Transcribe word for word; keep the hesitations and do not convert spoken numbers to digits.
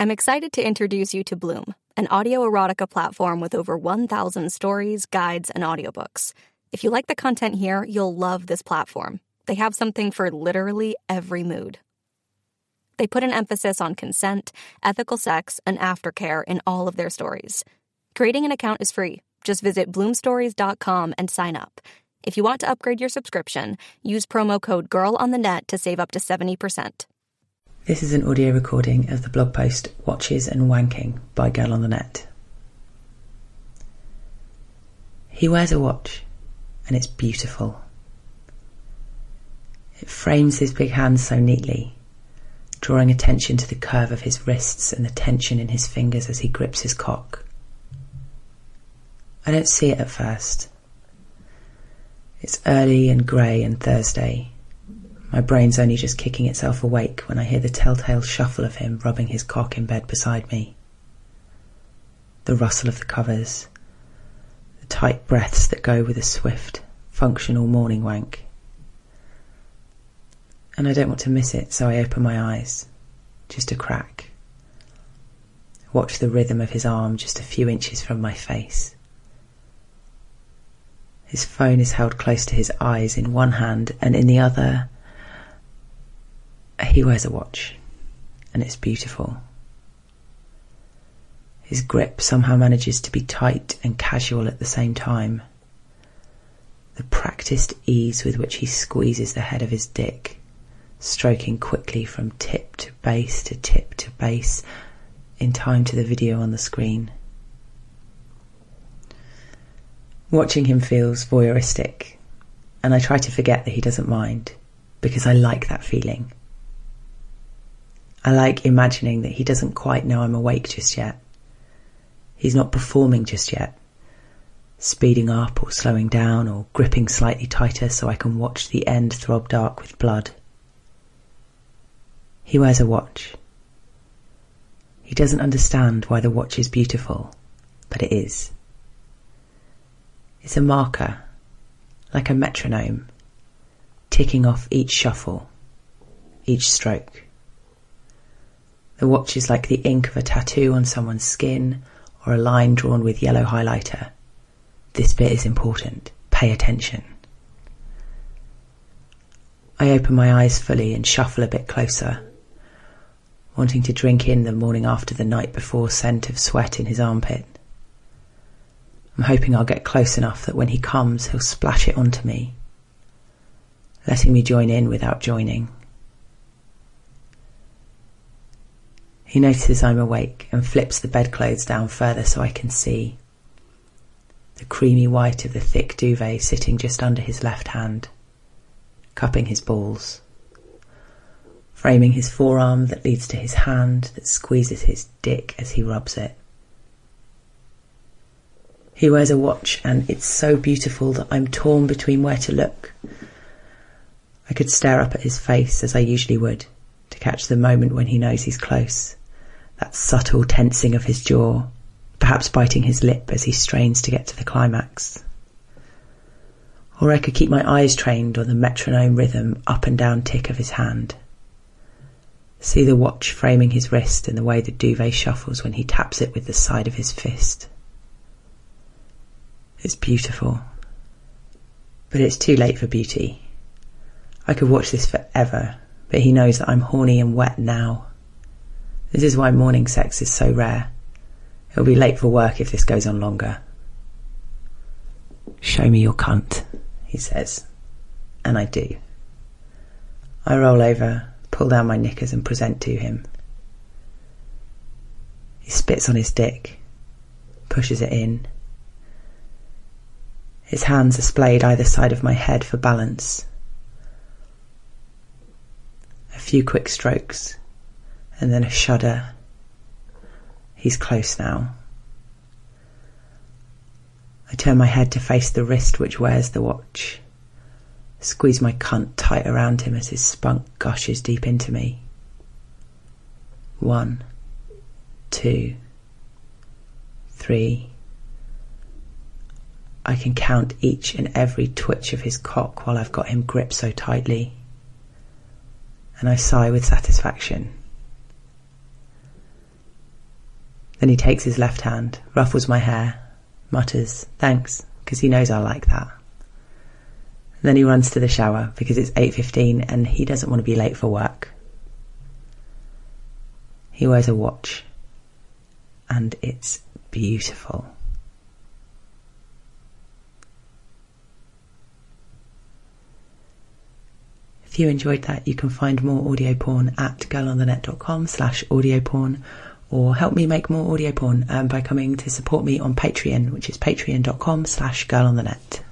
I'm excited to introduce you to Bloom, an audio erotica platform with over one thousand stories, guides, and audiobooks. If you like the content here, you'll love this platform. They have something for literally every mood. They put an emphasis on consent, ethical sex, and aftercare in all of their stories. Creating an account is free. Just visit bloom stories dot com and sign up. If you want to upgrade your subscription, use promo code GIRLONTHENET to save up to seventy percent. This is an audio recording of the blog post Watches and Wanking by Girl on the Net. He wears a watch, and it's beautiful. It frames his big hands so neatly, drawing attention to the curve of his wrists and the tension in his fingers as he grips his cock. I don't see it at first. It's early and grey and Thursday. My brain's only just kicking itself awake when I hear the telltale shuffle of him rubbing his cock in bed beside me. The rustle of the covers, the tight breaths that go with a swift, functional morning wank. And I don't want to miss it, so I open my eyes, just a crack. Watch the rhythm of his arm just a few inches from my face. His phone is held close to his eyes in one hand, and in the other, he wears a watch, and it's beautiful. His grip somehow manages to be tight and casual at the same time. The practiced ease with which he squeezes the head of his dick, stroking quickly from tip to base to tip to base, in time to the video on the screen. Watching him feels voyeuristic, and I try to forget that he doesn't mind, because I like that feeling. I like imagining that he doesn't quite know I'm awake just yet. He's not performing just yet, speeding up or slowing down or gripping slightly tighter so I can watch the end throb dark with blood. He wears a watch. He doesn't understand why the watch is beautiful, but it is. It's a marker, like a metronome, ticking off each shuffle, each stroke. The watch is like the ink of a tattoo on someone's skin or a line drawn with yellow highlighter. This bit is important. Pay attention. I open my eyes fully and shuffle a bit closer, wanting to drink in the morning after the night before scent of sweat in his armpit. I'm hoping I'll get close enough that when he comes, he'll splash it onto me, letting me join in without joining. He notices I'm awake and flips the bedclothes down further so I can see the creamy white of the thick duvet sitting just under his left hand, cupping his balls, framing his forearm that leads to his hand that squeezes his dick as he rubs it. He wears a watch, and it's so beautiful that I'm torn between where to look. I could stare up at his face as I usually would, to catch the moment when he knows he's close, that subtle tensing of his jaw, perhaps biting his lip as he strains to get to the climax. Or I could keep my eyes trained on the metronome rhythm up and down tick of his hand. See the watch framing his wrist and the way the duvet shuffles when he taps it with the side of his fist. It's beautiful. But it's too late for beauty. I could watch this forever, but he knows that I'm horny and wet now. This is why morning sex is so rare. He'll be late for work if this goes on longer. Show me your cunt, he says. And I do. I roll over, pull down my knickers and present to him. He spits on his dick, pushes it in. His hands are splayed either side of my head for balance. A few quick strokes, and then a shudder. He's close now. I turn my head to face the wrist which wears the watch. Squeeze my cunt tight around him as his spunk gushes deep into me. One, two, three. I can count each and every twitch of his cock while I've got him gripped so tightly, and I sigh with satisfaction. Then he takes his left hand, ruffles my hair, mutters, thanks, because he knows I like that. And then he runs to the shower because it's eight fifteen and he doesn't want to be late for work. He wears a watch and it's beautiful. If you enjoyed that, you can find more audio porn at girlonthenet.com slash audio porn, or help me make more audio porn um, by coming to support me on Patreon, which is patreon.com slash girlonthenet.